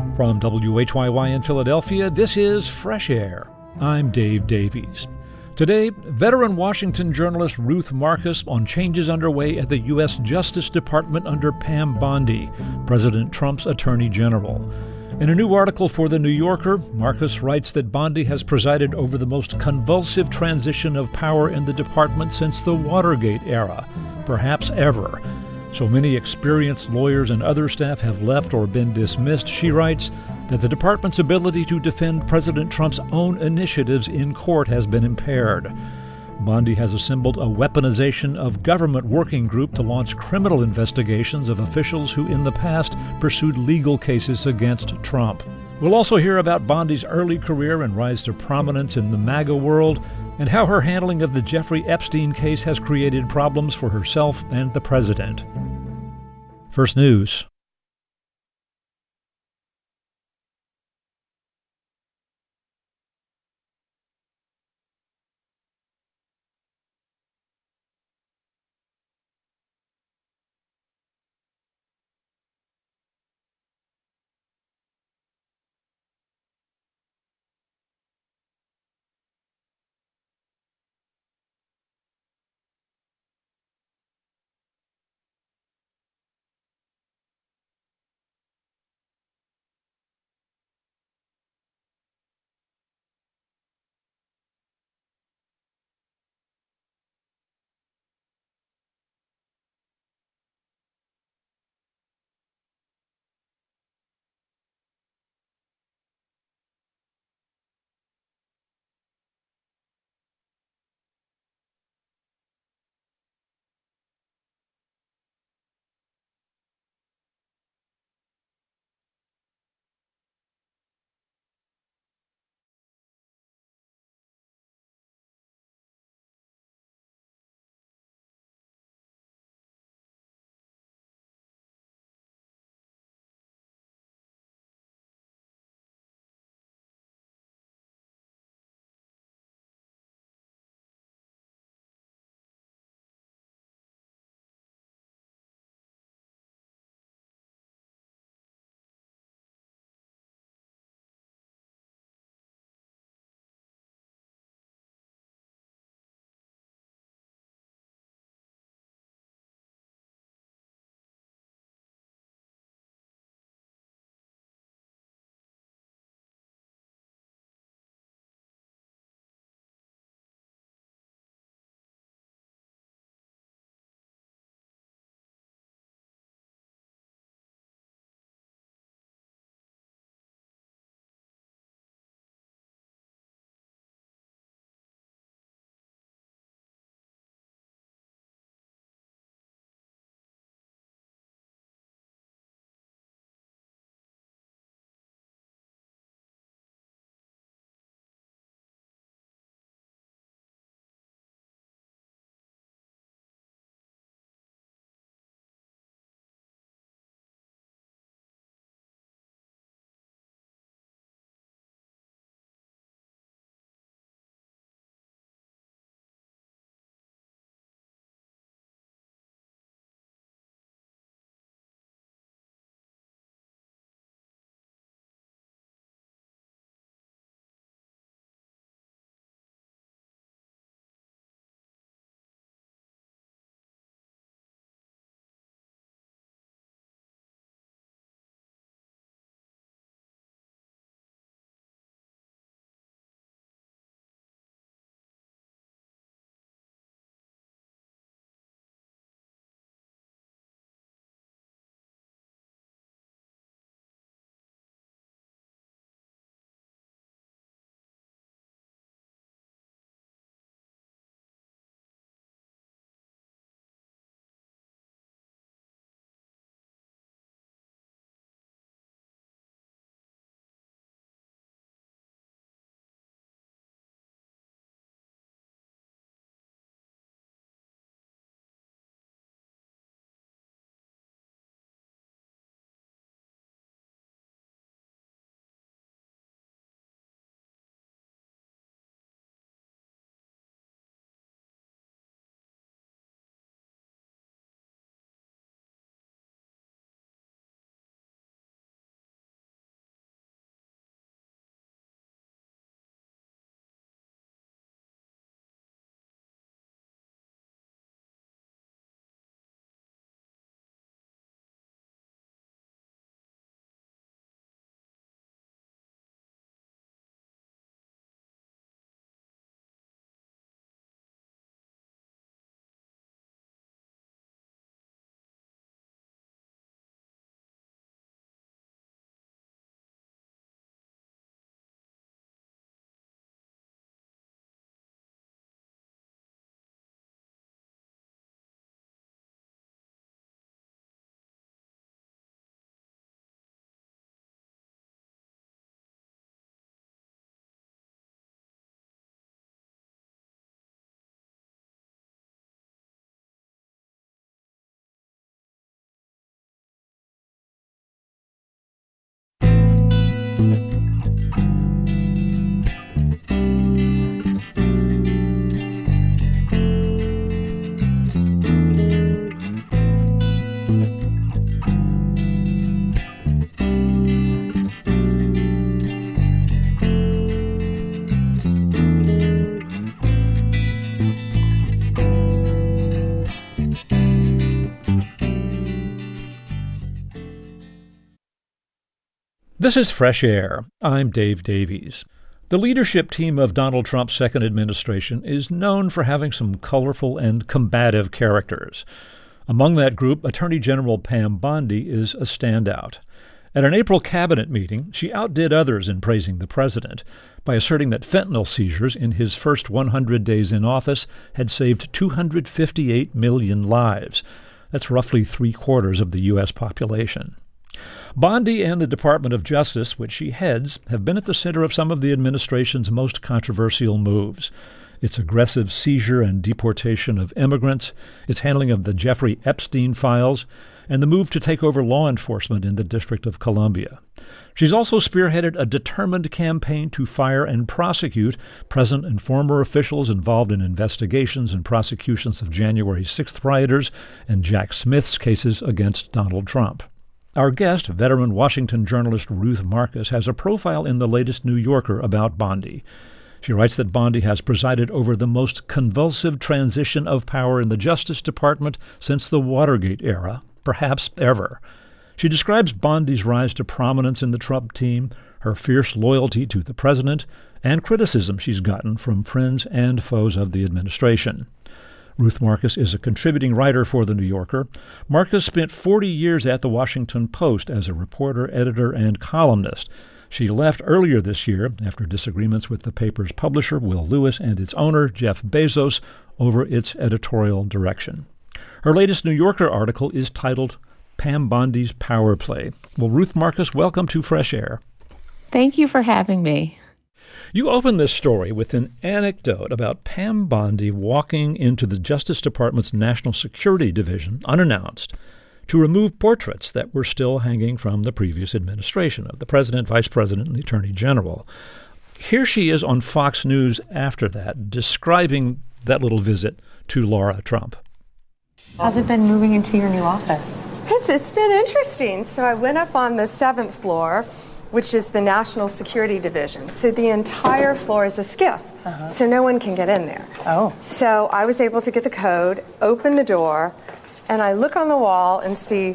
From WHYY in Philadelphia, this is Fresh Air. I'm Dave Davies. Today, veteran Washington journalist Ruth Marcus on changes underway at the U.S. Justice Department under Pam Bondi, President Trump's Attorney General. In a new article for The New Yorker, Marcus writes that Bondi has presided over the most convulsive transition of power in the department since the Watergate era, perhaps ever. So many experienced lawyers and other staff have left or been dismissed, she writes, that the department's ability to defend President Trump's own initiatives in court has been impaired. Bondi has assembled a weaponization of government working group to launch criminal investigations of officials who in the past pursued legal cases against Trump. We'll also hear about Bondi's early career and rise to prominence in the MAGA world, and how her handling of the Jeffrey Epstein case has created problems for herself and the president. First News. This is Fresh Air. I'm Dave Davies. The leadership team of Donald Trump's second administration is known for having some colorful and combative characters. Among that group, Attorney General Pam Bondi is a standout. At an April cabinet meeting, she outdid others in praising the president by asserting that fentanyl seizures in his first 100 days in office had saved 258 million lives. That's roughly 3/4 of the U.S. population. Bondi and the Department of Justice, which she heads, have been at the center of some of the administration's most controversial moves. Its aggressive seizure and deportation of immigrants, its handling of the Jeffrey Epstein files, and the move to take over law enforcement in the District of Columbia. She's also spearheaded a determined campaign to fire and prosecute present and former officials involved in investigations and prosecutions of January 6th rioters and Jack Smith's cases against Donald Trump. Our guest, veteran Washington journalist Ruth Marcus, has a profile in the latest New Yorker about Bondi. She writes that Bondi has presided over the most convulsive transition of power in the Justice Department since the Watergate era, perhaps ever. She describes Bondi's rise to prominence in the Trump team, her fierce loyalty to the president, and criticism she's gotten from friends and foes of the administration. Ruth Marcus is a contributing writer for The New Yorker. Marcus spent 40 years at The Washington Post as a reporter, editor, and columnist. She left earlier this year after disagreements with the paper's publisher, Will Lewis, and its owner, Jeff Bezos, over its editorial direction. Her latest New Yorker article is titled Pam Bondi's Power Play. Well, Ruth Marcus, welcome to Fresh Air. Thank you for having me. You open this story with an anecdote about Pam Bondi walking into the Justice Department's National Security Division, unannounced, to remove portraits that were still hanging from the previous administration of the president, vice president, and the attorney general. Here she is on Fox News after that, describing that little visit to Laura Trump. How's it been moving into your new office? It's been interesting. So I went up on the 7th floor, which is the National Security Division. So the entire floor is a SCIF, so no one can get in there. Oh. So I was able to get the code, open the door, and I look on the wall and see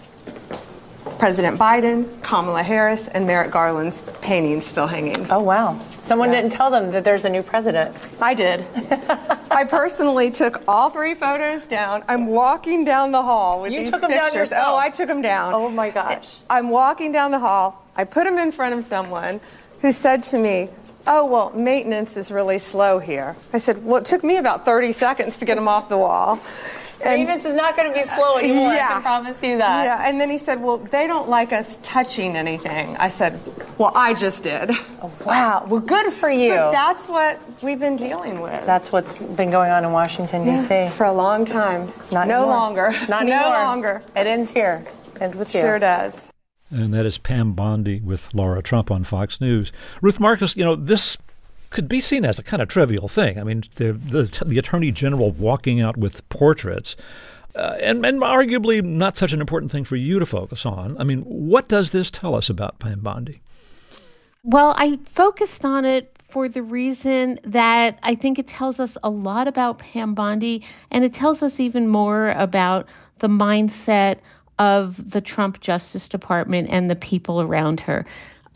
President Biden, Kamala Harris, and Merrick Garland's paintings still hanging. Oh, wow. Someone didn't tell them that there's a new president. I did. I personally took all 3 photos down. I'm walking down the hall with these took them down pictures. yourself? Oh, I took them down. Oh, my gosh. I'm walking down the hall. I put them in front of someone who said to me, "Oh, well, maintenance is really slow here." I said, "Well, it took me about 30 seconds to get them off the wall." Maintenance is not going to be slow anymore, Yeah. I can promise you that. Yeah, and then he said, "Well, they don't like us touching anything." I said, "Well, I just did." Oh, wow. Well, good for you. But that's what we've been dealing with. That's what's been going on in Washington, D.C. For a long time. Not no anymore. longer. Not no anymore. longer. It ends here. Ends with you. Sure does. And that is Pam Bondi with Laura Trump on Fox News. Ruth Marcus, this could be seen as a kind of trivial thing. I mean, the Attorney General walking out with portraits, and arguably not such an important thing for you to focus on. I mean, what does this tell us about Pam Bondi? Well, I focused on it for the reason that I think it tells us a lot about Pam Bondi, and it tells us even more about the mindset of the Trump Justice Department and the people around her.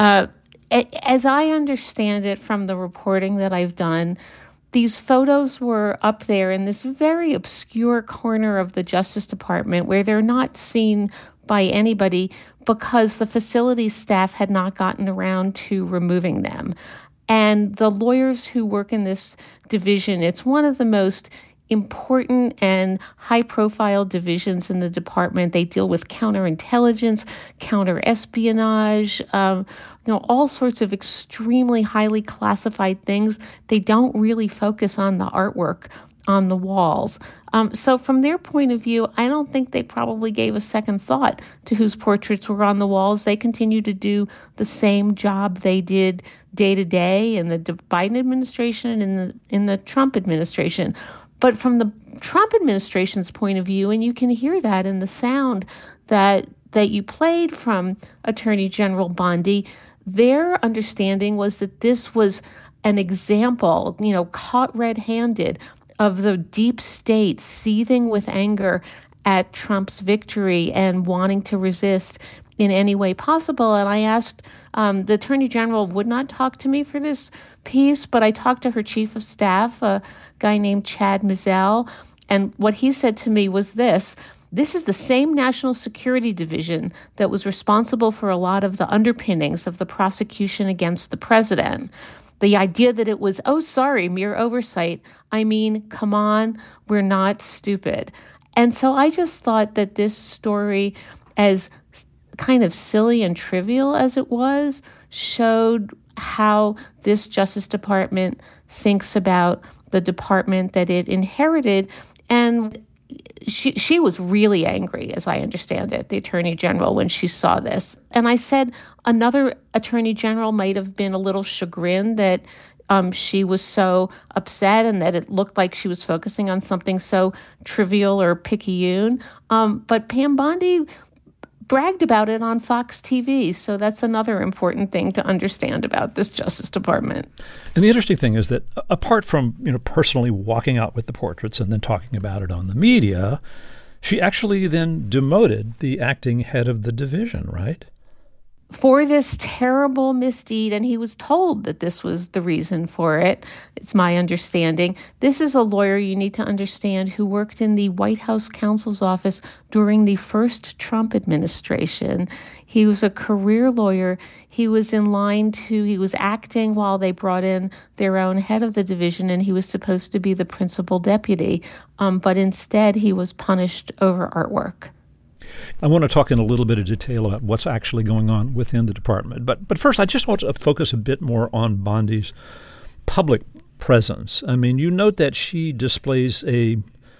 As I understand it from the reporting that I've done, these photos were up there in this very obscure corner of the Justice Department where they're not seen by anybody because the facilities staff had not gotten around to removing them. And the lawyers who work in this division, it's one of the most important and high-profile divisions in the department. They deal with counterintelligence, counter-espionage, all sorts of extremely highly classified things. They don't really focus on the artwork on the walls. So from their point of view, I don't think they probably gave a second thought to whose portraits were on the walls. They continue to do the same job they did day to day in the Biden administration and in the Trump administration. But from the Trump administration's point of view, and you can hear that in the sound that you played from Attorney General Bondi, their understanding was that this was an example, caught red-handed, of the deep state seething with anger at Trump's victory and wanting to resist. in any way possible. And I asked, the Attorney General would not talk to me for this piece, but I talked to her chief of staff, a guy named Chad Mizell, and what he said to me was this: this is the same National Security Division that was responsible for a lot of the underpinnings of the prosecution against the president. The idea that it was, oh, sorry, mere oversight. I mean, come on, we're not stupid. And so I just thought that this story, as kind of silly and trivial as it was, showed how this Justice Department thinks about the department that it inherited. And she was really angry, as I understand it, the Attorney General, when she saw this. And I said another Attorney General might have been a little chagrined that she was so upset and that it looked like she was focusing on something so trivial or picayune. But Pam Bondi bragged about it on Fox TV. So that's another important thing to understand about this Justice Department. And the interesting thing is that apart from, personally walking out with the portraits and then talking about it on the media, she actually then demoted the acting head of the division, right? For this terrible misdeed, and he was told that this was the reason for it. It's my understanding. This is a lawyer, you need to understand, who worked in the White House counsel's office during the first Trump administration. He was a career lawyer. He was he was acting while they brought in their own head of the division, and he was supposed to be the principal deputy. But instead, he was punished over artwork. I want to talk in a little bit of detail about what's actually going on within the department. But first, I just want to focus a bit more on Bondi's public presence. I mean, you note that she displays a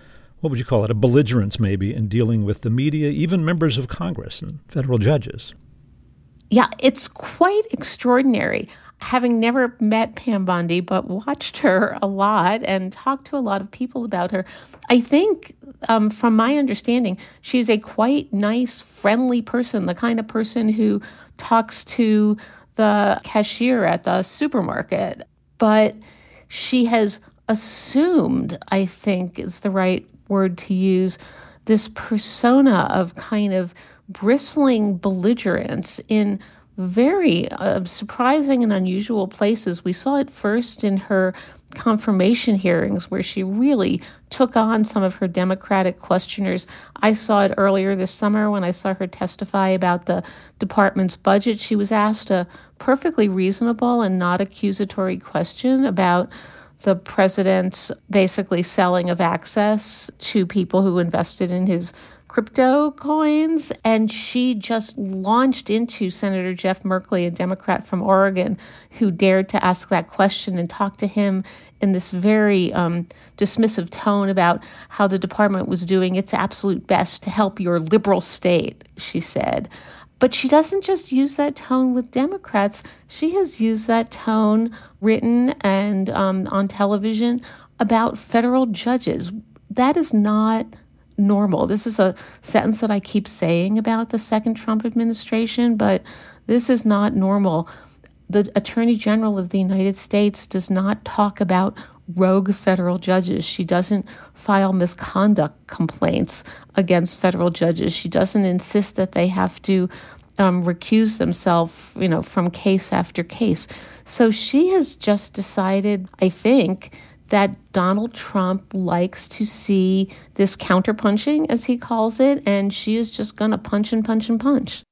belligerence maybe in dealing with the media, even members of Congress and federal judges. Yeah, it's quite extraordinary. Having never met Pam Bondi, but watched her a lot and talked to a lot of people about her, I think, from my understanding, she's a quite nice, friendly person, the kind of person who talks to the cashier at the supermarket. But she has assumed, I think is the right word to use, this persona of kind of bristling belligerence in very surprising and unusual places. We saw it first in her confirmation hearings, where she really took on some of her Democratic questioners. I saw it earlier this summer when I saw her testify about the department's budget. She was asked a perfectly reasonable and not accusatory question about the president's basically selling of access to people who invested in his crypto coins. And she just launched into Senator Jeff Merkley, a Democrat from Oregon, who dared to ask that question and talk to him in this very dismissive tone about how the department was doing its absolute best to help your liberal state, she said. But she doesn't just use that tone with Democrats. She has used that tone written and on television about federal judges. That is not normal. This is a sentence that I keep saying about the second Trump administration, but this is not normal. The Attorney General of the United States does not talk about rogue federal judges. She doesn't file misconduct complaints against federal judges. She doesn't insist that they have to recuse themselves, from case after case. So she has just decided, I think, that Donald Trump likes to see this counterpunching, as he calls it, and she is just going to punch and punch and punch.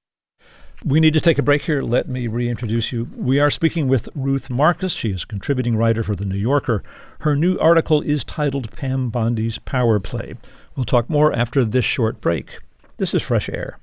We need to take a break here. Let me reintroduce you. We are speaking with Ruth Marcus. She is a contributing writer for The New Yorker. Her new article is titled Pam Bondi's Power Play. We'll talk more after this short break. This is Fresh Air.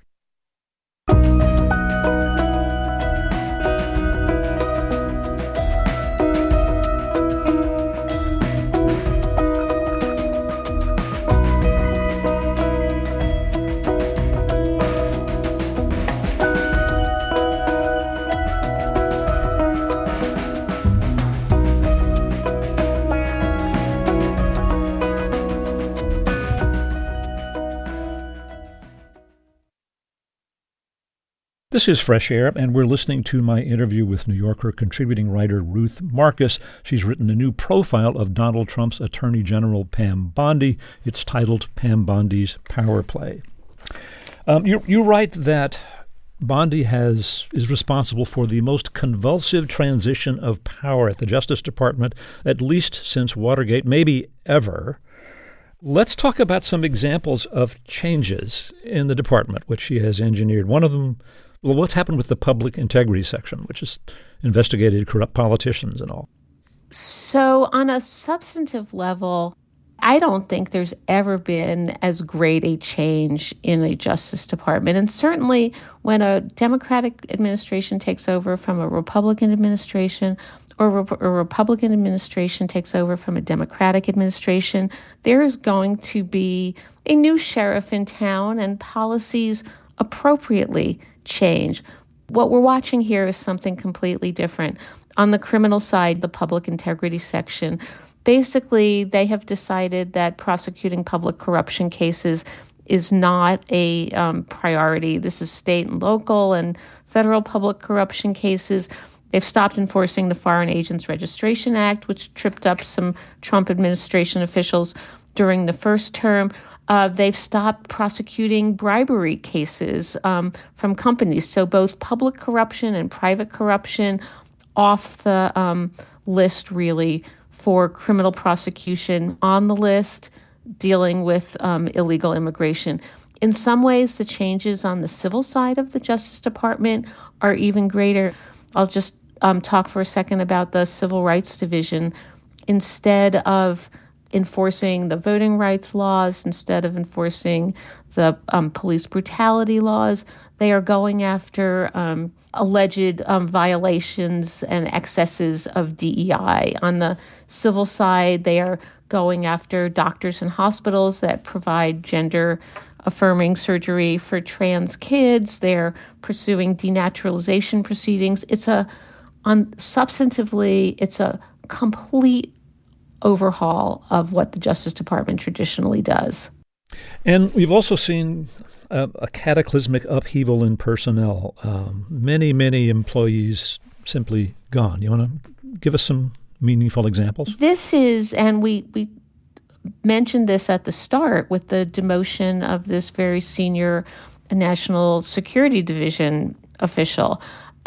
This is Fresh Air, and we're listening to my interview with New Yorker contributing writer Ruth Marcus. She's written a new profile of Donald Trump's Attorney General Pam Bondi. It's titled Pam Bondi's Power Play. You write that Bondi is responsible for the most convulsive transition of power at the Justice Department, at least since Watergate, maybe ever. Let's talk about some examples of changes in the department, which she has engineered. One of them, well, what's happened with the public integrity section, which has investigated corrupt politicians and all. So on a substantive level, I don't think there's ever been as great a change in a Justice Department. And certainly when a Democratic administration takes over from a Republican administration, or a Republican administration takes over from a Democratic administration, there is going to be a new sheriff in town and policies appropriately change. What we're watching here is something completely different. On the criminal side, the public integrity section, basically they have decided that prosecuting public corruption cases is not a priority. This is state and local and federal public corruption cases. They've stopped enforcing the Foreign Agents Registration Act, which tripped up some Trump administration officials during the first term. They've stopped prosecuting bribery cases from companies. So both public corruption and private corruption off the list, really, for criminal prosecution. On the list, dealing with illegal immigration. In some ways, the changes on the civil side of the Justice Department are even greater. I'll just talk for a second about the Civil Rights Division. Instead of enforcing the voting rights laws, instead of enforcing the police brutality laws, they are going after alleged violations and excesses of DEI. On the civil side, they are going after doctors and hospitals that provide gender-affirming surgery for trans kids. They're pursuing denaturalization proceedings. Substantively, it's a complete overhaul of what the Justice Department traditionally does. And we've also seen a cataclysmic upheaval in personnel. Many employees simply gone. You want to give us some meaningful examples? This is, and we mentioned this at the start with the demotion of this very senior National Security Division official.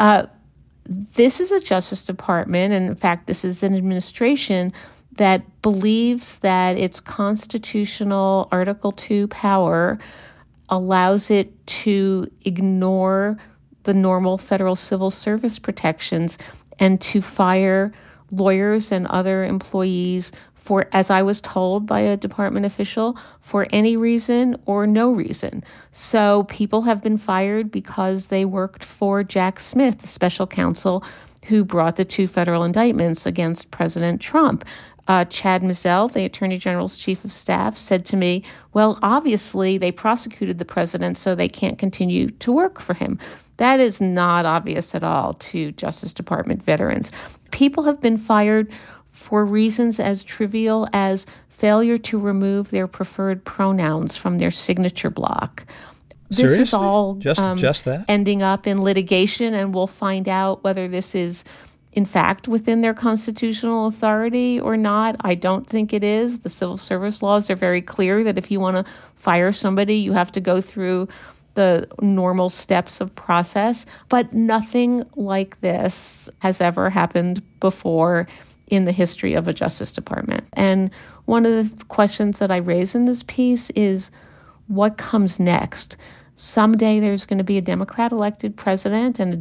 This is a Justice Department, and in fact, this is an administration that believes that its constitutional Article 2 power allows it to ignore the normal federal civil service protections and to fire lawyers and other employees for, as I was told by a department official, for any reason or no reason. So people have been fired because they worked for Jack Smith, the special counsel who brought the 2 federal indictments against President Trump. Chad Mizell, the Attorney General's chief of staff, said to me, well, obviously they prosecuted the president, so they can't continue to work for him. That is not obvious at all to Justice Department veterans. People have been fired for reasons as trivial as failure to remove their preferred pronouns from their signature block. Seriously? This is all just that? Ending up in litigation, and we'll find out whether this is in fact within their constitutional authority or not. I don't think it is. The civil service laws are very clear that if you want to fire somebody, you have to go through the normal steps of process. But nothing like this has ever happened before in the history of a Justice Department. And one of the questions that I raise in this piece is, what comes next? Someday there's going to be a Democrat-elected president and a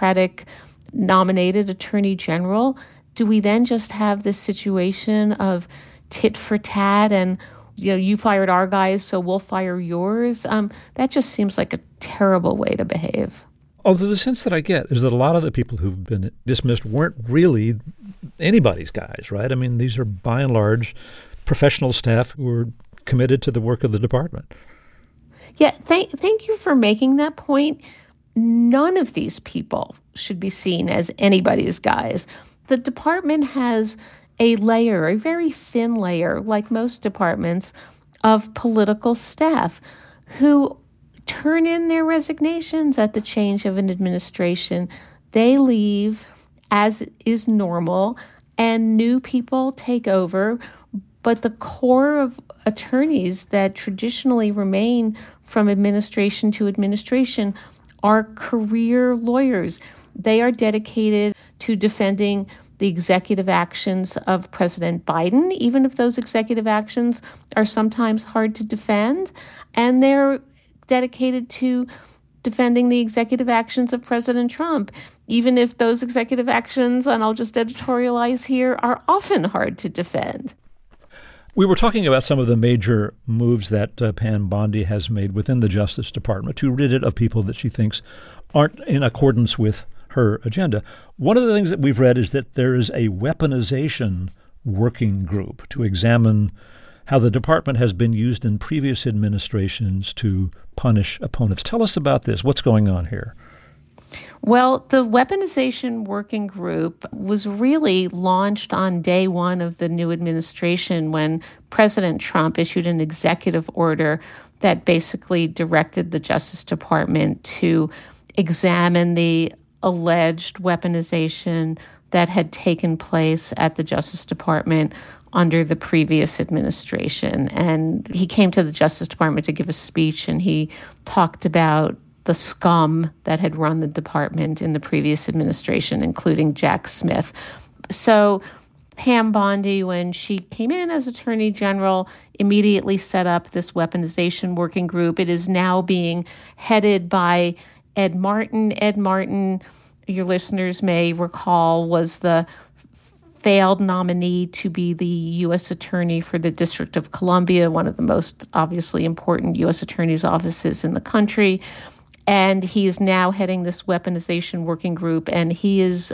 Democratic-nominated attorney general. Do we then just have this situation of tit for tat and, you fired our guys, so we'll fire yours? That just seems like a terrible way to behave. Although the sense that I get is that a lot of the people who've been dismissed weren't really anybody's guys, right? I mean, these are by and large professional staff who are committed to the work of the department. Yeah, thank you for making that point. None of these people should be seen as anybody's guys. The department has a layer, a very thin layer, like most departments, of political staff who turn in their resignations at the change of an administration. They leave, as is normal, and new people take over. But the core of attorneys that traditionally remain from administration to administration are career lawyers. They are dedicated to defending the executive actions of President Biden, even if those executive actions are sometimes hard to defend. And they're dedicated to defending the executive actions of President Trump, even if those executive actions, and I'll just editorialize here, are often hard to defend. We were talking about some of the major moves that Pam Bondi has made within the Justice Department to rid it of people that she thinks aren't in accordance with her agenda. One of the things that we've read is that there is a weaponization working group to examine how the department has been used in previous administrations to punish opponents. Tell us about this. What's going on here? Well, the weaponization working group was really launched on day one of the new administration when President Trump issued an executive order that basically directed the Justice Department to examine the alleged weaponization that had taken place at the Justice Department under the previous administration. And he came to the Justice Department to give a speech, and he talked about the scum that had run the department in the previous administration, including Jack Smith. So Pam Bondi, when she came in as Attorney General, immediately set up this weaponization working group. It is now being headed by Ed Martin. Ed Martin, your listeners may recall, was the failed nominee to be the U.S. Attorney for the District of Columbia, one of the most obviously important U.S. Attorney's offices in the country. And he is now heading this weaponization working group, and he is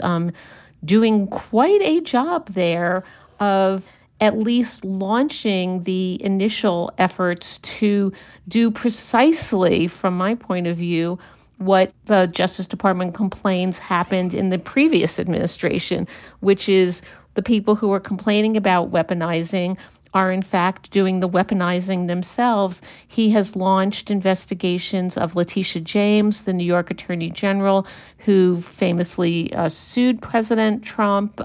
doing quite a job there of at least launching the initial efforts to do precisely, from my point of view, what the Justice Department complains happened in the previous administration, which is the people who are complaining about weaponizing are in fact doing the weaponizing themselves. He has launched investigations of Letitia James, the New York Attorney General, who famously sued President Trump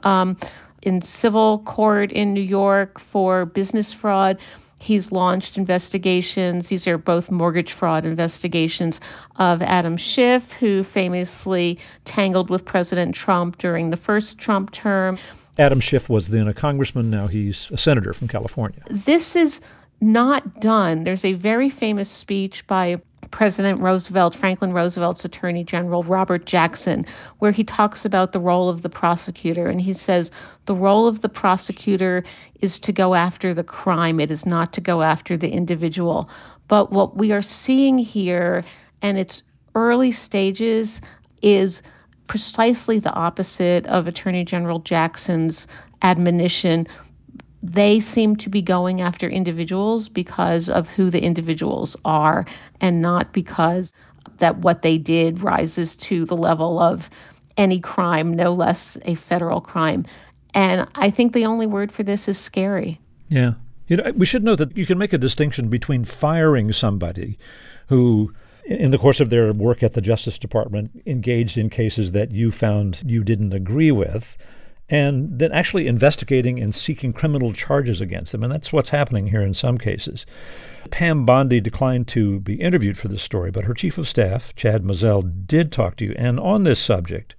in civil court in New York for business fraud. He's launched investigations. These are both mortgage fraud investigations of Adam Schiff, who famously tangled with President Trump during the first Trump term. Adam Schiff was then a congressman. Now he's a senator from California. This is not done. There's a very famous speech by President Roosevelt, Franklin Roosevelt's Attorney General, Robert Jackson, where he talks about the role of the prosecutor. And he says, the role of the prosecutor is to go after the crime. It is not to go after the individual. But what we are seeing here, and its early stages, is precisely the opposite of Attorney General Jackson's admonition. They seem to be going after individuals because of who the individuals are, and not because that what they did rises to the level of any crime, no less a federal crime. And I think the only word for this is scary. Yeah. We should know that you can make a distinction between firing somebody who, in the course of their work at the Justice Department, engaged in cases that you found you didn't agree with, and then actually investigating and seeking criminal charges against them. And that's what's happening here in some cases. Pam Bondi declined to be interviewed for this story, but her chief of staff, Chad Mizell, did talk to you. And on this subject,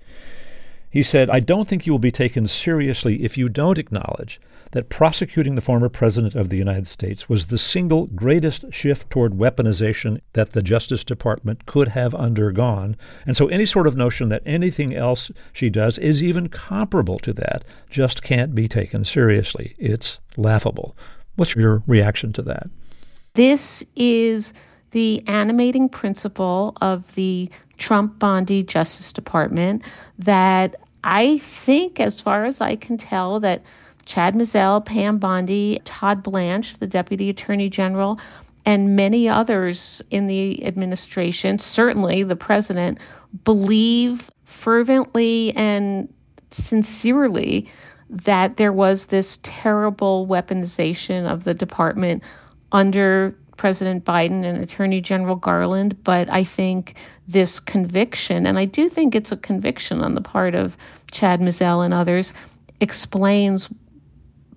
he said, "I don't think you will be taken seriously if you don't acknowledge that prosecuting the former president of the United States was the single greatest shift toward weaponization that the Justice Department could have undergone. And so any sort of notion that anything else she does is even comparable to that just can't be taken seriously. It's laughable." What's your reaction to that? This is the animating principle of the Trump-Bondi Justice Department that I think, as far as I can tell, that Chad Mizell, Pam Bondi, Todd Blanche, the Deputy Attorney General, and many others in the administration, certainly the president, believe fervently and sincerely that there was this terrible weaponization of the department under President Biden and Attorney General Garland. But I think this conviction, and I do think it's a conviction on the part of Chad Mizell and others, explains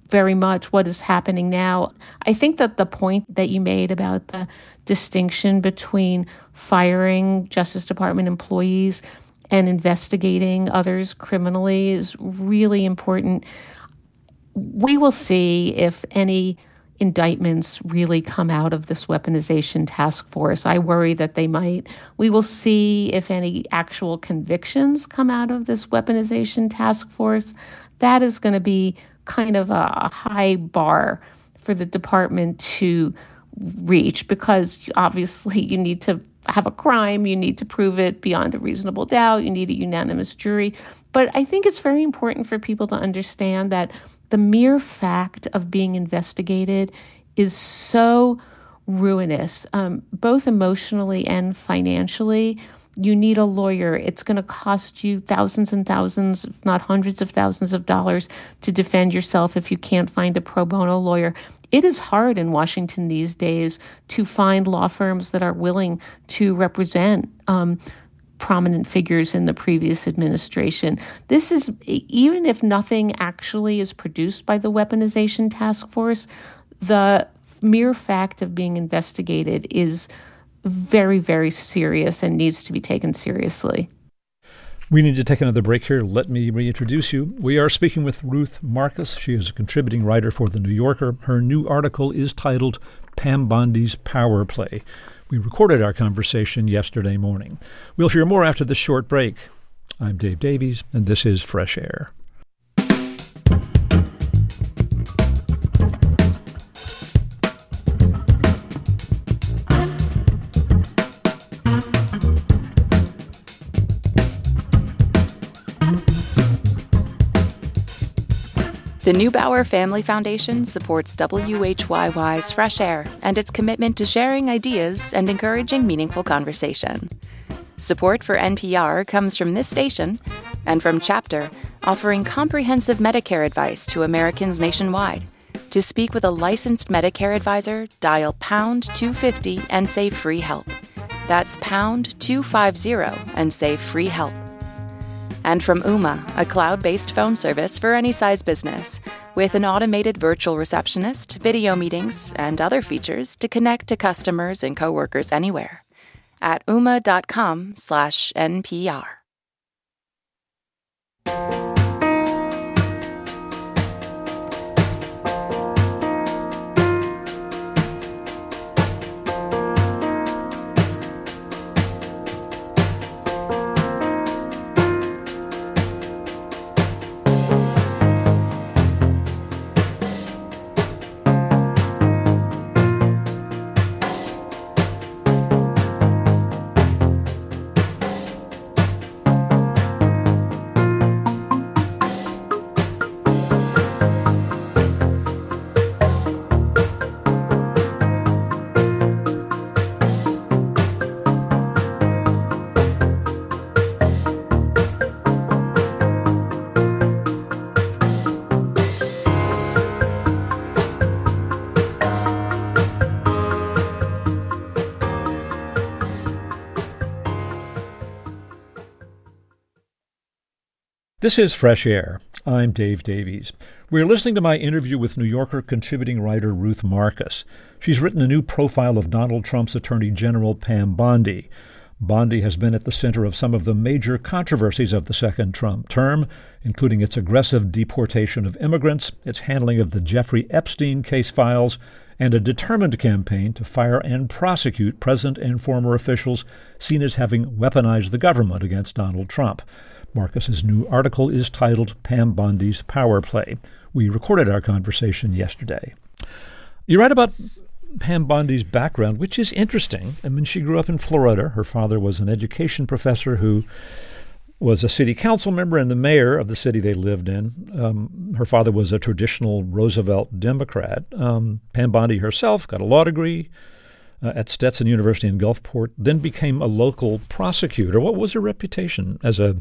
very much what is happening now. I think that the point that you made about the distinction between firing Justice Department employees and investigating others criminally is really important. We will see if any indictments really come out of this weaponization task force. I worry that they might. We will see if any actual convictions come out of this weaponization task force. That is going to be kind of a high bar for the department to reach, because obviously you need to have a crime, you need to prove it beyond a reasonable doubt, you need a unanimous jury. But I think it's very important for people to understand that the mere fact of being investigated is so ruinous, both emotionally and financially. You need a lawyer. It's going to cost you thousands and thousands, if not hundreds of thousands of dollars to defend yourself if you can't find a pro bono lawyer. It is hard in Washington these days to find law firms that are willing to represent prominent figures in the previous administration. This is, even if nothing actually is produced by the weaponization task force, the mere fact of being investigated is very, very serious and needs to be taken seriously. We need to take another break here. Let me reintroduce you. We are speaking with Ruth Marcus. She is a contributing writer for The New Yorker. Her new article is titled Pam Bondi's Power Play. We recorded our conversation yesterday morning. We'll hear more after this short break. I'm Dave Davies, and this is Fresh Air. The Neubauer Family Foundation supports WHYY's Fresh Air and its commitment to sharing ideas and encouraging meaningful conversation. Support for NPR comes from this station and from Chapter, offering comprehensive Medicare advice to Americans nationwide. To speak with a licensed Medicare advisor, dial pound 250 and say free help. That's pound 250 and say free help. And from Ooma, a cloud-based phone service for any size business, with an automated virtual receptionist, video meetings, and other features to connect to customers and coworkers anywhere. At ooma.com/NPR. This is Fresh Air. I'm Dave Davies. We're listening to my interview with New Yorker contributing writer Ruth Marcus. She's written a new profile of Donald Trump's Attorney General Pam Bondi. Bondi has been at the center of some of the major controversies of the second Trump term, including its aggressive deportation of immigrants, its handling of the Jeffrey Epstein case files, and a determined campaign to fire and prosecute present and former officials seen as having weaponized the government against Donald Trump. Marcus's new article is titled Pam Bondi's Power Play. We recorded our conversation yesterday. You write about Pam Bondi's background, which is interesting. I mean, she grew up in Florida. Her father was an education professor who was a city council member and the mayor of the city they lived in. Her father was a traditional Roosevelt Democrat. Pam Bondi herself got a law degree at Stetson University in Gulfport, then became a local prosecutor. What was her reputation as a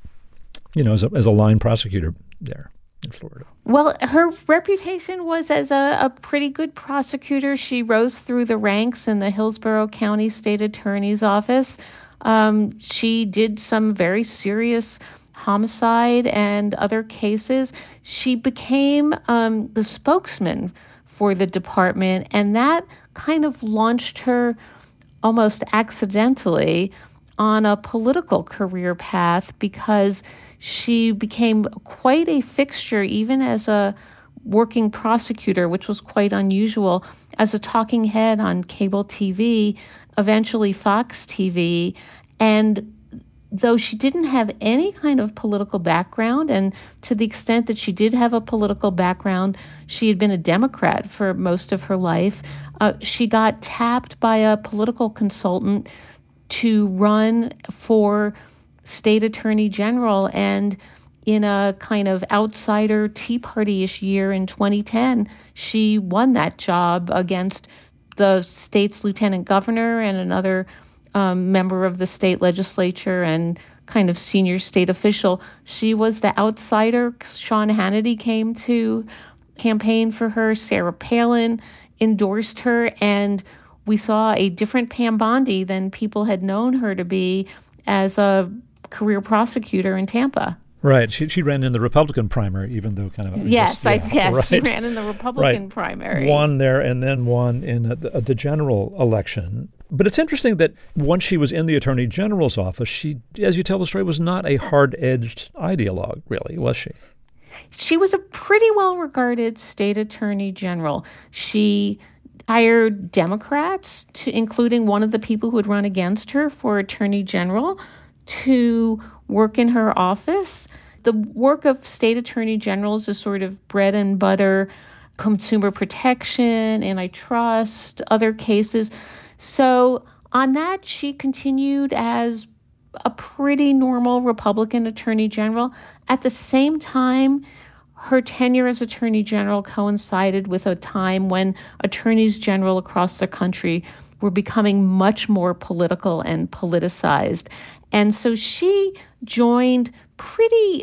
line prosecutor there in Florida? Well, her reputation was as a pretty good prosecutor. She rose through the ranks in the Hillsborough County State Attorney's Office. She did some very serious homicide and other cases. She became the spokesman for the department, and that kind of launched her almost accidentally on a political career path, because she became quite a fixture, even as a working prosecutor, which was quite unusual, as a talking head on cable TV, eventually Fox TV. And though she didn't have any kind of political background, and to the extent that she did have a political background, she had been a Democrat for most of her life, she got tapped by a political consultant to run for state attorney general. And in a kind of outsider Tea Party-ish year in 2010, she won that job against the state's lieutenant governor and another member of the state legislature and kind of senior state official. She was the outsider. Sean Hannity came to campaign for her. Sarah Palin endorsed her, and we saw a different Pam Bondi than people had known her to be as a career prosecutor in Tampa. Right. She ran in the Republican primary, even though kind of... Yes, right. She ran in the Republican primary. Won there and then won in the general election. But it's interesting that once she was in the Attorney General's office, she, as you tell the story, was not a hard-edged ideologue, really, was she? She was a pretty well-regarded state attorney general. She hired Democrats, including one of the people who had run against her for attorney general, to work in her office. The work of state attorney generals is sort of bread and butter, consumer protection, antitrust, other cases. So on that, she continued as a pretty normal Republican attorney general. At the same time, her tenure as attorney general coincided with a time when attorneys general across the country were becoming much more political and politicized. And so she joined pretty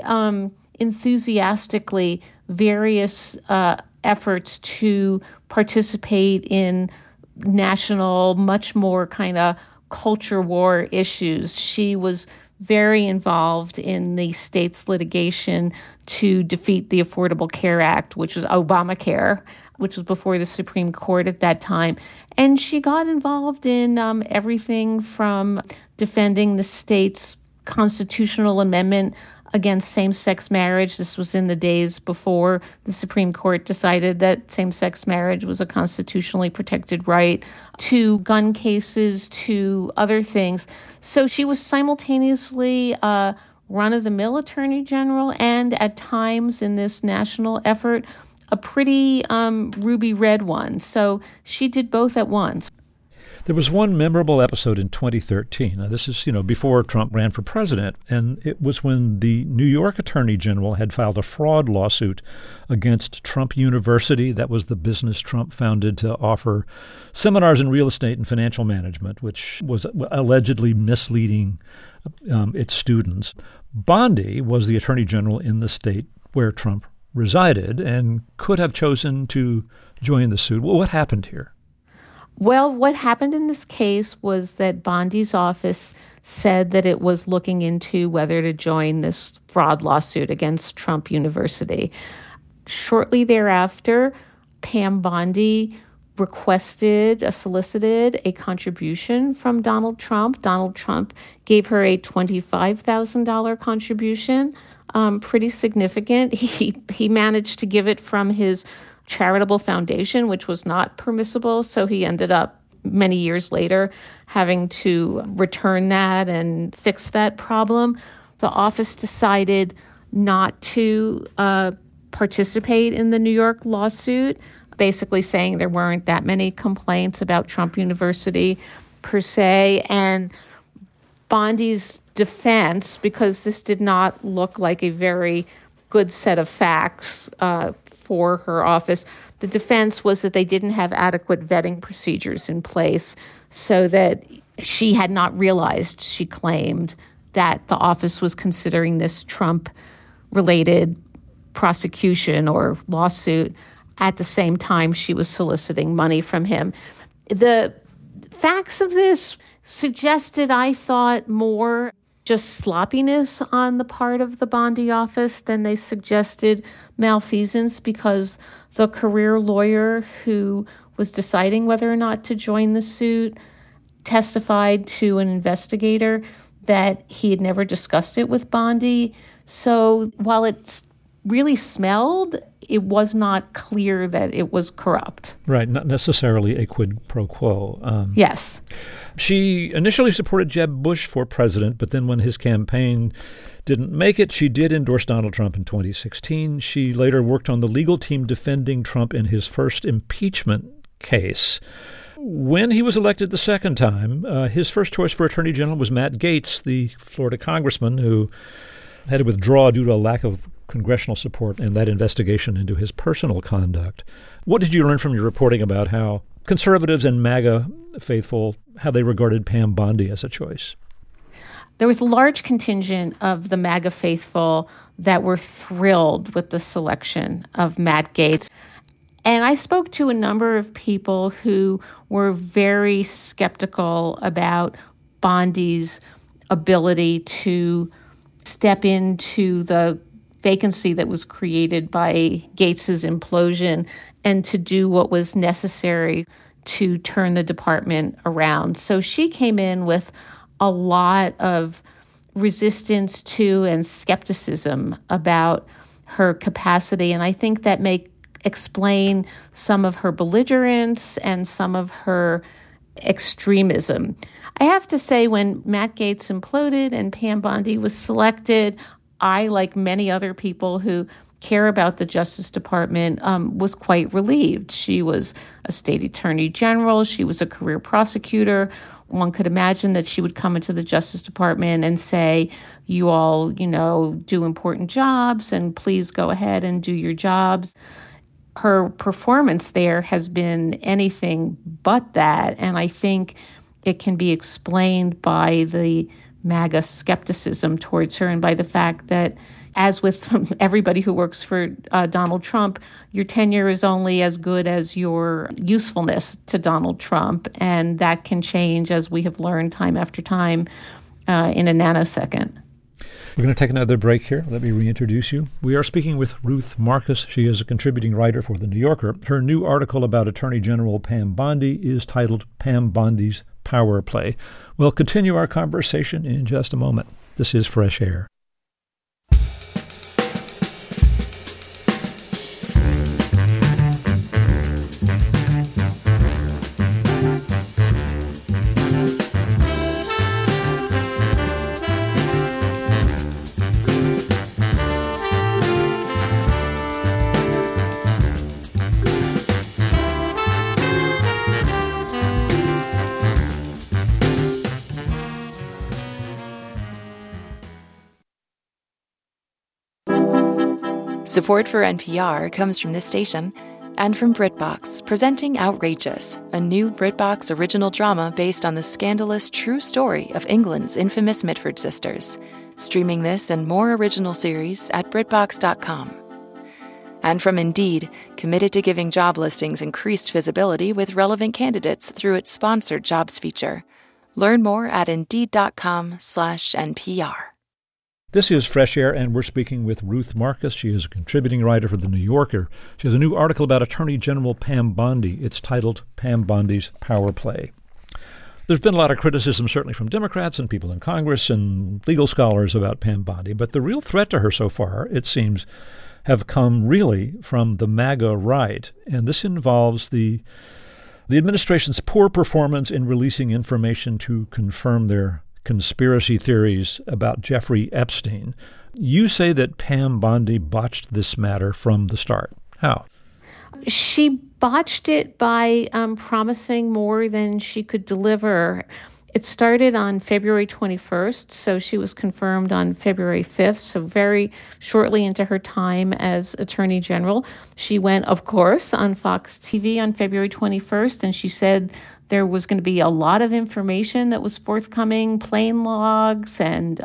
enthusiastically various efforts to participate in national, much more kind of culture war issues. She was very involved in the state's litigation to defeat the Affordable Care Act, which was Obamacare, which was before the Supreme Court at that time. And she got involved in everything from defending the state's constitutional amendment against same-sex marriage. This was in the days before the Supreme Court decided that same-sex marriage was a constitutionally protected right, to gun cases, to other things. So she was simultaneously run-of-the-mill attorney general and at times in this national effort, a pretty ruby red one. So she did both at once. There was one memorable episode in 2013. Now, this is, before Trump ran for president, and it was when the New York Attorney General had filed a fraud lawsuit against Trump University. That was the business Trump founded to offer seminars in real estate and financial management, which was allegedly misleading its students. Bondi was the Attorney General in the state where Trump resided and could have chosen to join the suit. Well, what happened here? Well, what happened in this case was that Bondi's office said that it was looking into whether to join this fraud lawsuit against Trump University. Shortly thereafter, Pam Bondi solicited a contribution from Donald Trump. Donald Trump gave her a $25,000 contribution, pretty significant. He managed to give it from his charitable foundation, which was not permissible. So he ended up many years later having to return that and fix that problem. The office decided not to participate in the New York lawsuit, basically saying there weren't that many complaints about Trump University per se. And Bondi's defense, because this did not look like a very good set of facts for her office, the defense was that they didn't have adequate vetting procedures in place, so that she had not realized, she claimed, that the office was considering this Trump-related prosecution or lawsuit at the same time she was soliciting money from him. The facts of this suggested, I thought, more just sloppiness on the part of the Bondi office. Then they suggested malfeasance because the career lawyer who was deciding whether or not to join the suit testified to an investigator that he had never discussed it with Bondi. So while it really smelled, it was not clear that it was corrupt. Right, not necessarily a quid pro quo. Yes. She initially supported Jeb Bush for president, but then when his campaign didn't make it, she did endorse Donald Trump in 2016. She later worked on the legal team defending Trump in his first impeachment case. When he was elected the second time, his first choice for Attorney General was Matt Gaetz, the Florida congressman who had to withdraw due to a lack of congressional support in that investigation into his personal conduct. What did you learn from your reporting about how conservatives and MAGA faithful, how they regarded Pam Bondi as a choice? There was a large contingent of the MAGA faithful that were thrilled with the selection of Matt Gaetz. And I spoke to a number of people who were very skeptical about Bondi's ability to step into the vacancy that was created by Gaetz's implosion and to do what was necessary to turn the department around. So she came in with a lot of resistance to and skepticism about her capacity. And I think that may explain some of her belligerence and some of her extremism. I have to say, when Matt Gaetz imploded and Pam Bondi was selected, I, like many other people who care about the Justice Department, was quite relieved. She was a state attorney general. She was a career prosecutor. One could imagine that she would come into the Justice Department and say, you all, do important jobs, and please go ahead and do your jobs. Her performance there has been anything but that, and I think it can be explained by the MAGA skepticism towards her and by the fact that, as with everybody who works for Donald Trump, your tenure is only as good as your usefulness to Donald Trump, and that can change, as we have learned time after time, in a nanosecond. We're going to take another break here. Let me reintroduce you. We are speaking with Ruth Marcus. She is a contributing writer for The New Yorker. Her new article about Attorney General Pam Bondi is titled Pam Bondi's Power Play. We'll continue our conversation in just a moment. This is Fresh Air. Support for NPR comes from this station and from BritBox, presenting Outrageous, a new BritBox original drama based on the scandalous true story of England's infamous Mitford sisters. Streaming this and more original series at BritBox.com. And from Indeed, committed to giving job listings increased visibility with relevant candidates through its sponsored jobs feature. Learn more at Indeed.com/NPR. This is Fresh Air, and we're speaking with Ruth Marcus. She is a contributing writer for The New Yorker. She has a new article about Attorney General Pam Bondi. It's titled Pam Bondi's Power Play. There's been a lot of criticism, certainly from Democrats and people in Congress and legal scholars, about Pam Bondi. But the real threat to her so far, it seems, have come really from the MAGA right. And this involves the administration's poor performance in releasing information to confirm their conspiracy theories about Jeffrey Epstein. You say that Pam Bondi botched this matter from the start. How? She botched it by promising more than she could deliver. It started on February 21st, so she was confirmed on February 5th, so very shortly into her time as Attorney General. She went, of course, on Fox TV on February 21st, and she said there was going to be a lot of information that was forthcoming, plane logs and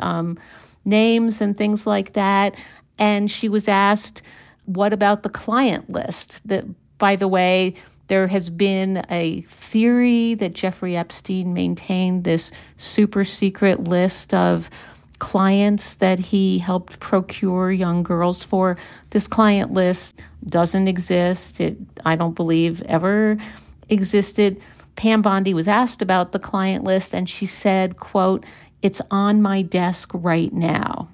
names and things like that. And she was asked, what about the client list? That, by the way, there has been a theory that Jeffrey Epstein maintained this super secret list of clients that he helped procure young girls for. This client list doesn't exist. It, I don't believe, ever existed. Pam Bondi was asked about the client list, and she said, quote, "It's on my desk right now."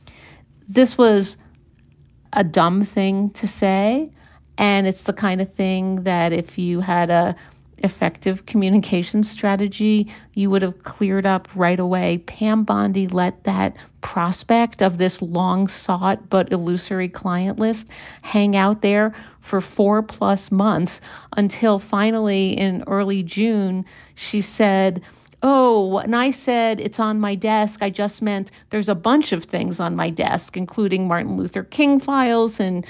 This was a dumb thing to say, and it's the kind of thing that if you had a effective communication strategy, you would have cleared up right away. Pam Bondi let that prospect of this long-sought but illusory client list hang out there for 4+ months until finally in early June, she said, "Oh, when I said it's on my desk, I just meant there's a bunch of things on my desk, including Martin Luther King files and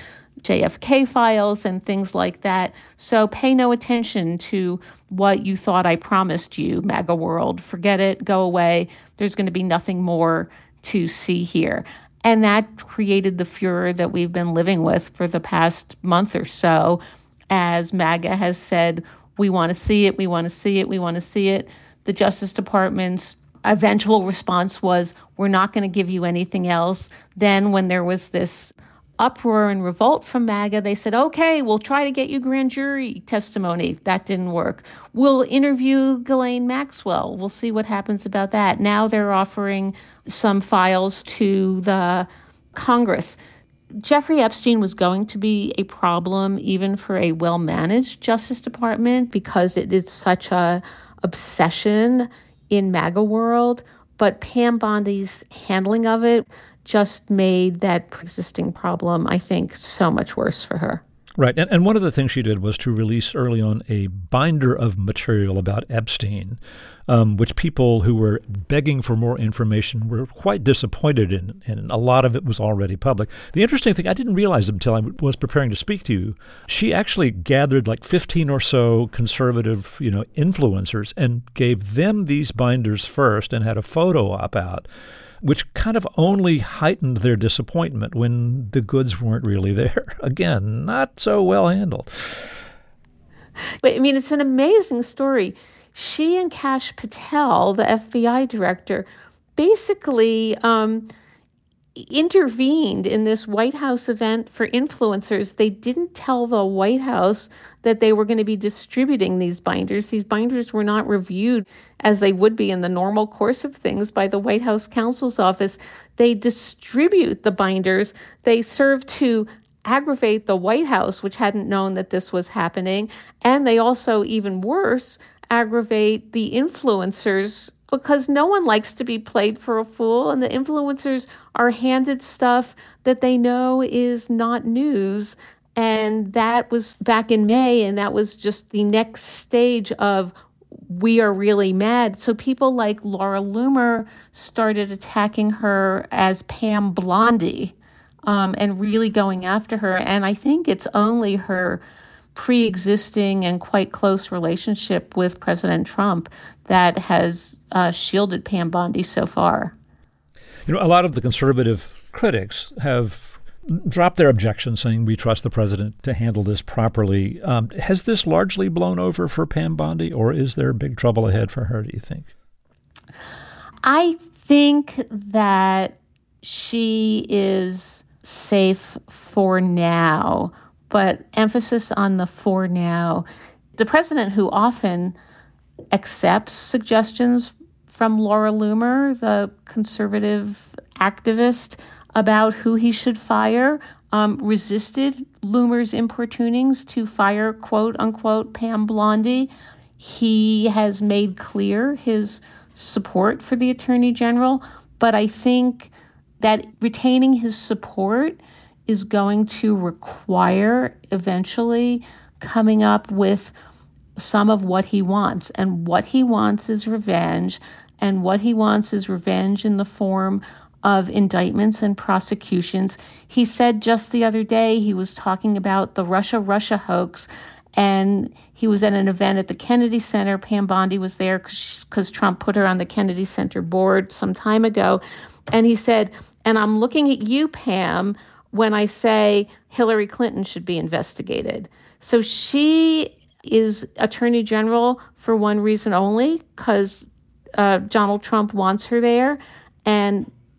JFK files and things like that. So pay no attention to what you thought I promised you, MAGA world. Forget it. Go away. There's going to be nothing more to see here." And that created the furor that we've been living with for the past month or so, as MAGA has said, we want to see it, we want to see it, we want to see it. The Justice Department's eventual response was, we're not going to give you anything else. Then when there was this uproar and revolt from MAGA, they said, okay, we'll try to get you grand jury testimony. That didn't work. We'll interview Ghislaine Maxwell. We'll see what happens about that. Now they're offering some files to the Congress. Jeffrey Epstein was going to be a problem even for a well-managed Justice Department because it is such a obsession in MAGA world, but Pam Bondi's handling of it just made that existing problem, I think, so much worse for her. Right. And one of the things she did was to release early on a binder of material about Epstein, which people who were begging for more information were quite disappointed in, and a lot of it was already public. The interesting thing, I didn't realize until I was preparing to speak to you, she actually gathered like 15 or so conservative, influencers and gave them these binders first and had a photo op out, which kind of only heightened their disappointment when the goods weren't really there. Again, not so well handled. But, it's an amazing story. She and Kash Patel, the FBI director, basically intervened in this White House event for influencers. They didn't tell the White House that they were going to be distributing these binders. These binders were not reviewed as they would be in the normal course of things by the White House counsel's office. They distribute the binders. They serve to aggravate the White House, which hadn't known that this was happening. And they also, even worse, aggravate the influencers because no one likes to be played for a fool, and the influencers are handed stuff that they know is not news. And that was back in May, and that was just the next stage of we are really mad. So people like Laura Loomer started attacking her as Pam Blondie and really going after her. And I think it's only her pre-existing and quite close relationship with President Trump that has shielded Pam Bondi so far. A lot of the conservative critics have dropped their objections, saying we trust the president to handle this properly. Has this largely blown over for Pam Bondi, or is there big trouble ahead for her, do you think? I think that she is safe for now, but emphasis on the for now. The president, who often accepts suggestions from Laura Loomer, the conservative activist, about who he should fire, resisted Loomer's importunings to fire, quote unquote, Pam Blondie. He has made clear his support for the Attorney General, but I think that retaining his support is going to require eventually coming up with some of what he wants. And what he wants is revenge. And what he wants is revenge in the form of indictments and prosecutions. He said just the other day, he was talking about the Russia hoax, and he was at an event at the Kennedy Center. Pam Bondi was there because Trump put her on the Kennedy Center board some time ago. And he said, and I'm looking at you, Pam, when I say Hillary Clinton should be investigated. So she is Attorney General for one reason only, because Donald Trump wants her there. And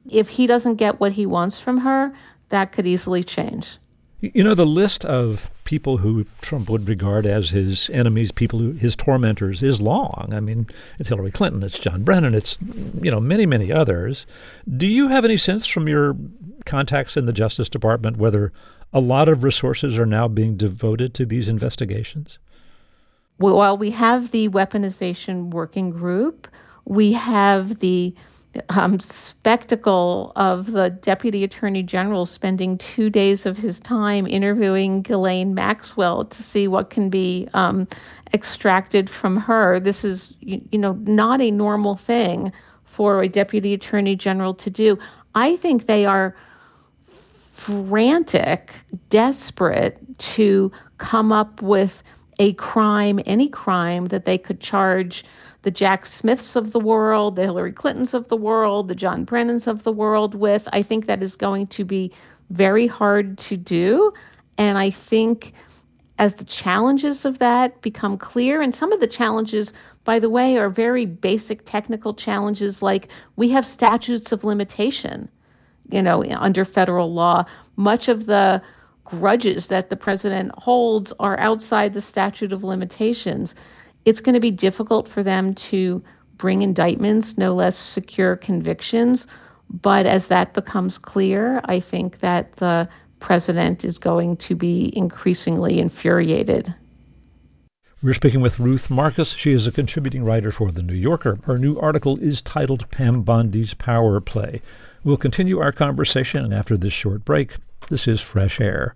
If he doesn't get what he wants from her, that could easily change. You know, the list of people who Trump would regard as his enemies, his tormentors, is long. I mean, it's Hillary Clinton, it's John Brennan, it's, many, many others. Do you have any sense from your contacts in the Justice Department whether a lot of resources are now being devoted to these investigations? Well, we have the weaponization working group. We have the spectacle of the Deputy Attorney General spending 2 days of his time interviewing Ghislaine Maxwell to see what can be extracted from her. This is, not a normal thing for a Deputy Attorney General to do. I think they are frantic, desperate to come up with a crime, any crime that they could charge the Jack Smiths of the world, the Hillary Clintons of the world, the John Brennans of the world with. I think that is going to be very hard to do. And I think as the challenges of that become clear, and some of the challenges, by the way, are very basic technical challenges, like we have statutes of limitation, under federal law. Much of the grudges that the president holds are outside the statute of limitations. It's going to be difficult for them to bring indictments, no less secure convictions. But as that becomes clear, I think that the president is going to be increasingly infuriated. We're speaking with Ruth Marcus. She is a contributing writer for The New Yorker. Her new article is titled Pam Bondi's Power Play. We'll continue our conversation after this short break. This is Fresh Air.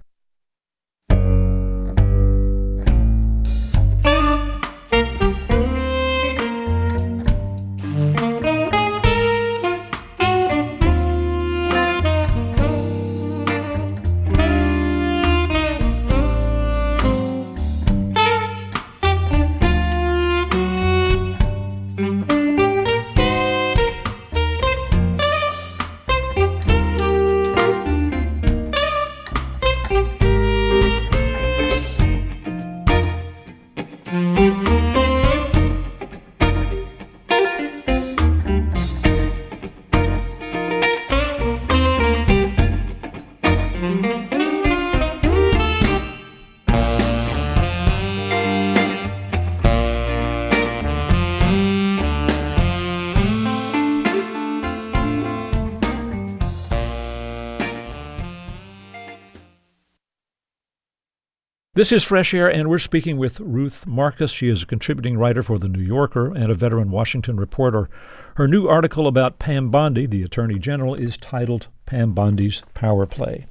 This is Fresh Air, and we're speaking with Ruth Marcus. She is a contributing writer for The New Yorker and a veteran Washington reporter. Her new article about Pam Bondi, the Attorney General, is titled Pam Bondi's Power Play.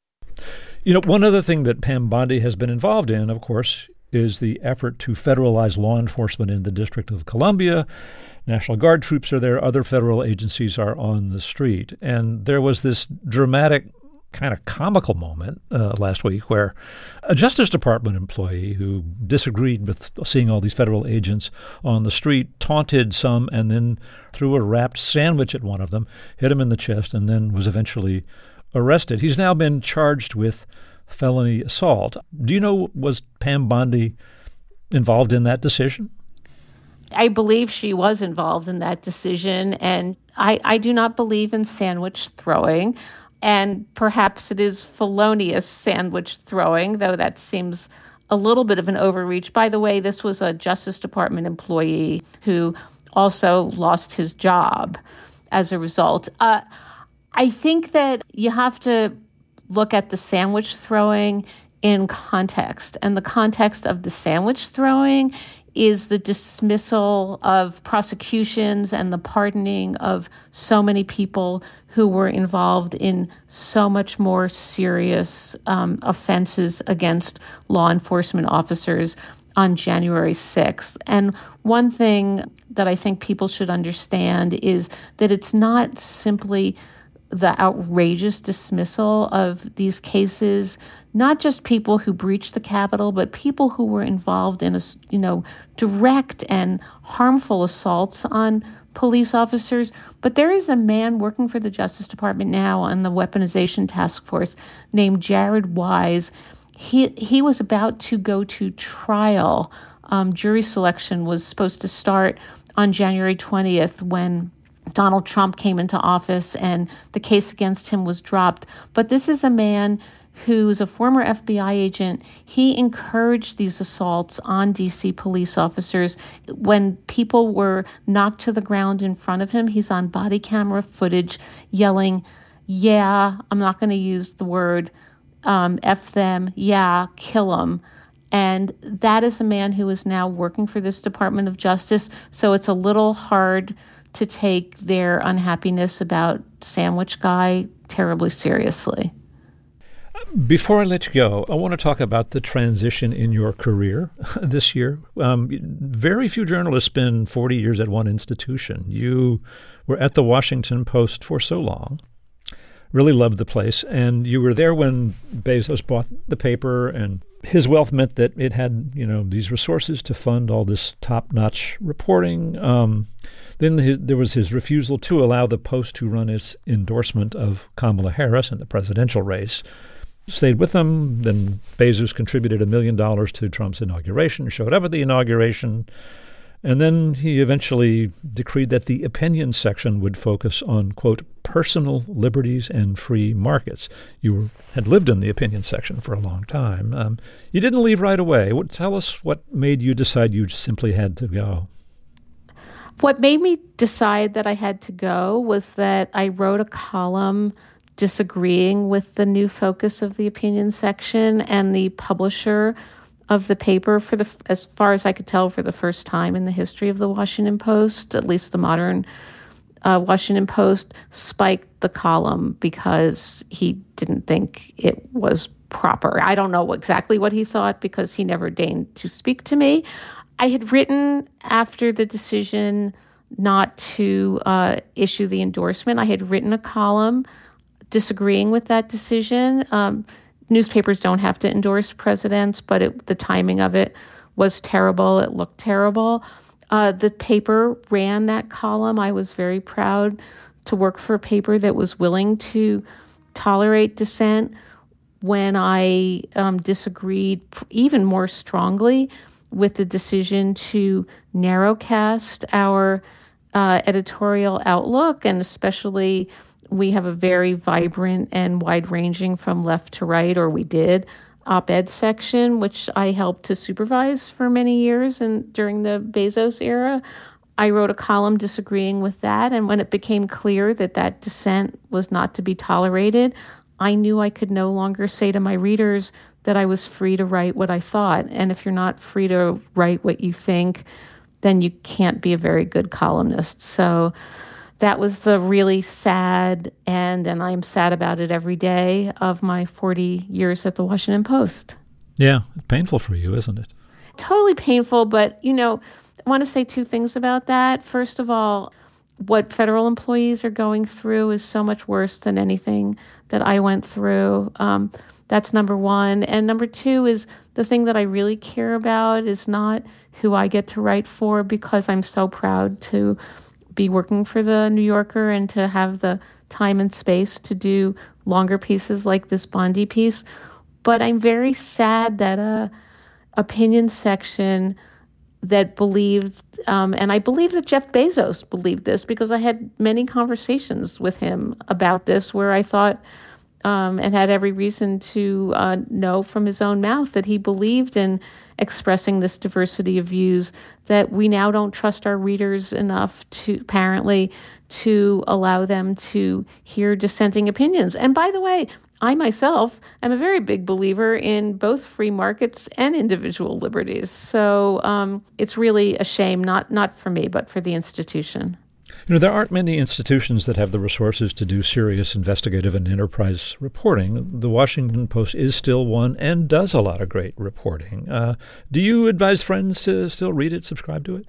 One other thing that Pam Bondi has been involved in, of course, is the effort to federalize law enforcement in the District of Columbia. National Guard troops are there. Other federal agencies are on the street. And there was this dramatic, kind of comical moment last week where a Justice Department employee who disagreed with seeing all these federal agents on the street taunted some and then threw a wrapped sandwich at one of them, hit him in the chest, and then was eventually arrested. He's now been charged with felony assault. Do you know, was Pam Bondi involved in that decision? I believe she was involved in that decision, and I do not believe in sandwich throwing. And perhaps it is felonious sandwich throwing, though that seems a little bit of an overreach. By the way, this was a Justice Department employee who also lost his job as a result. I think that you have to look at the sandwich throwing in context. And the context of the sandwich throwing is the dismissal of prosecutions and the pardoning of so many people who were involved in so much more serious offenses against law enforcement officers on January 6th. And one thing that I think people should understand is that it's not simply the outrageous dismissal of these cases, not just people who breached the Capitol, but people who were involved in direct and harmful assaults on police officers. But there is a man working for the Justice Department now on the weaponization task force named Jared Wise. He was about to go to trial. Jury selection was supposed to start on January 20th when Donald Trump came into office and the case against him was dropped. But this is a man who's a former FBI agent. He encouraged these assaults on D.C. police officers. When people were knocked to the ground in front of him, he's on body camera footage yelling, yeah, I'm not going to use the word F them, yeah, kill them. And that is a man who is now working for this Department of Justice. So it's a little hard to take their unhappiness about Sandwich Guy terribly seriously. Before I let you go, I want to talk about the transition in your career this year. Very few journalists spend 40 years at one institution. You were at the Washington Post for so long, really loved the place, and you were there when Bezos bought the paper, and his wealth meant that it had, these resources to fund all this top-notch reporting. Then there was his refusal to allow the Post to run its endorsement of Kamala Harris in the presidential race. Stayed with them. Then Bezos contributed $1 million to Trump's inauguration, showed up at the inauguration, and then he eventually decreed that the opinion section would focus on, quote, personal liberties and free markets. You had lived in the opinion section for a long time. You didn't leave right away. Tell us what made you decide you simply had to go. What made me decide that I had to go was that I wrote a column disagreeing with the new focus of the opinion section, and the publisher of the paper, as far as I could tell, for the first time in the history of the Washington Post, at least the modern Washington Post, spiked the column because he didn't think it was proper. I don't know exactly what he thought because he never deigned to speak to me. I had written after the decision not to issue the endorsement. I had written a column disagreeing with that decision. Newspapers don't have to endorse presidents, but the timing of it was terrible. It looked terrible. The paper ran that column. I was very proud to work for a paper that was willing to tolerate dissent when I disagreed even more strongly with the decision to narrowcast our editorial outlook, and especially we have a very vibrant and wide-ranging from left to right, or we did, op-ed section, which I helped to supervise for many years and during the Bezos era. I wrote a column disagreeing with that, and when it became clear that that dissent was not to be tolerated, I knew I could no longer say to my readers that I was free to write what I thought. And if you're not free to write what you think, then you can't be a very good columnist. So that was the really sad end, and I'm sad about it every day, of my 40 years at the Washington Post. Yeah, painful for you, isn't it? Totally painful, but, I want to say two things about that. First of all, what federal employees are going through is so much worse than anything that I went through. That's number one. And number two is the thing that I really care about is not who I get to write for, because I'm so proud to be working for the New Yorker and to have the time and space to do longer pieces like this Bondi piece. But I'm very sad that a opinion section that believed, and I believe that Jeff Bezos believed this because I had many conversations with him about this where I thought, and had every reason to know from his own mouth that he believed in expressing this diversity of views, that we now don't trust our readers enough to, apparently, to allow them to hear dissenting opinions. And by the way, I myself am a very big believer in both free markets and individual liberties. So it's really a shame, not for me, but for the institution. There aren't many institutions that have the resources to do serious investigative and enterprise reporting. The Washington Post is still one and does a lot of great reporting. Do you advise friends to still read it, subscribe to it?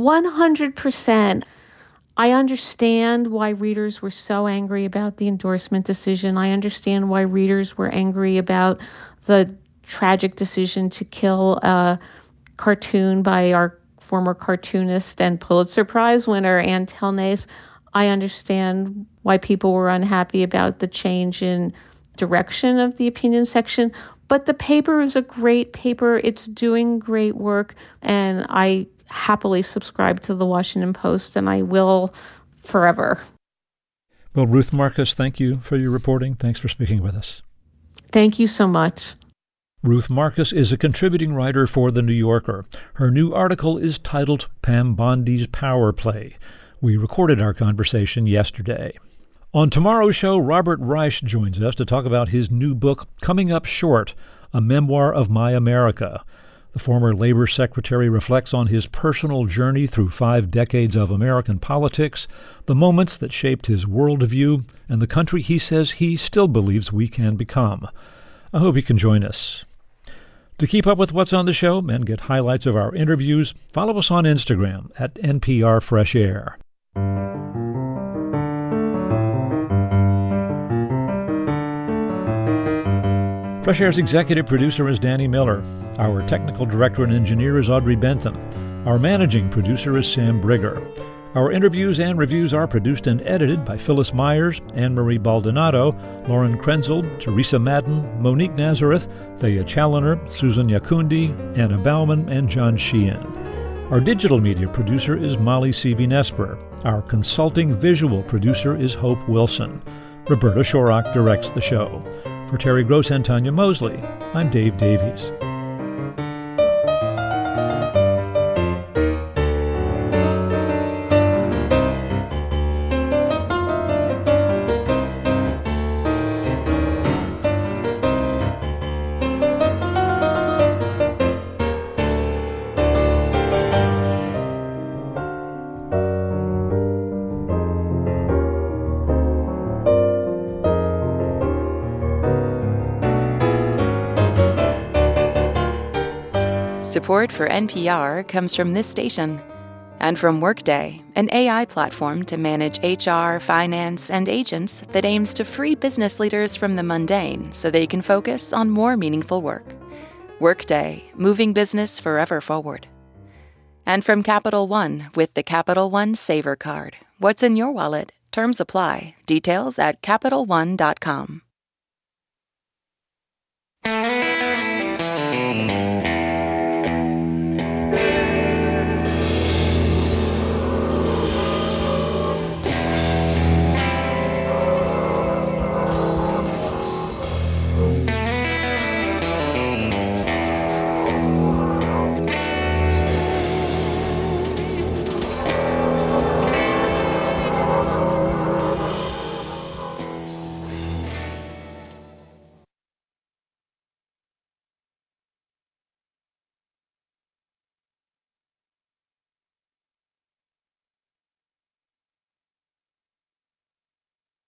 100%. I understand why readers were so angry about the endorsement decision. I understand why readers were angry about the tragic decision to kill a cartoon by our former cartoonist and Pulitzer Prize winner, Ann Telnace. I understand why people were unhappy about the change in direction of the opinion section. But the paper is a great paper. It's doing great work. And I happily subscribe to the Washington Post, and I will forever. Well, Ruth Marcus, thank you for your reporting. Thanks for speaking with us. Thank you so much. Ruth Marcus is a contributing writer for The New Yorker. Her new article is titled Pam Bondi's Power Play. We recorded our conversation yesterday. On tomorrow's show, Robert Reich joins us to talk about his new book, Coming Up Short, A Memoir of My America. The former Labor Secretary reflects on his personal journey through 5 decades of American politics, the moments that shaped his worldview, and the country he says he still believes we can become. I hope you can join us. To keep up with what's on the show and get highlights of our interviews, follow us on Instagram at NPR Fresh Air. Fresh Air's executive producer is Danny Miller. Our technical director and engineer is Audrey Bentham. Our managing producer is Sam Brigger. Our interviews and reviews are produced and edited by Phyllis Myers, Anne-Marie Baldonado, Lauren Krenzel, Teresa Madden, Monique Nazareth, Thea Challoner, Susan Yakundi, Anna Bauman, and John Sheehan. Our digital media producer is Molly Seavy-Nesper. Our consulting visual producer is Hope Wilson. Roberta Shorrock directs the show. For Terry Gross and Tanya Mosley, I'm Dave Davies. Support for NPR comes from this station and from Workday, an AI platform to manage HR, finance, and agents that aims to free business leaders from the mundane so they can focus on more meaningful work. Workday, moving business forever forward. And from Capital One with the Capital One Saver Card. What's in your wallet? Terms apply. Details at CapitalOne.com.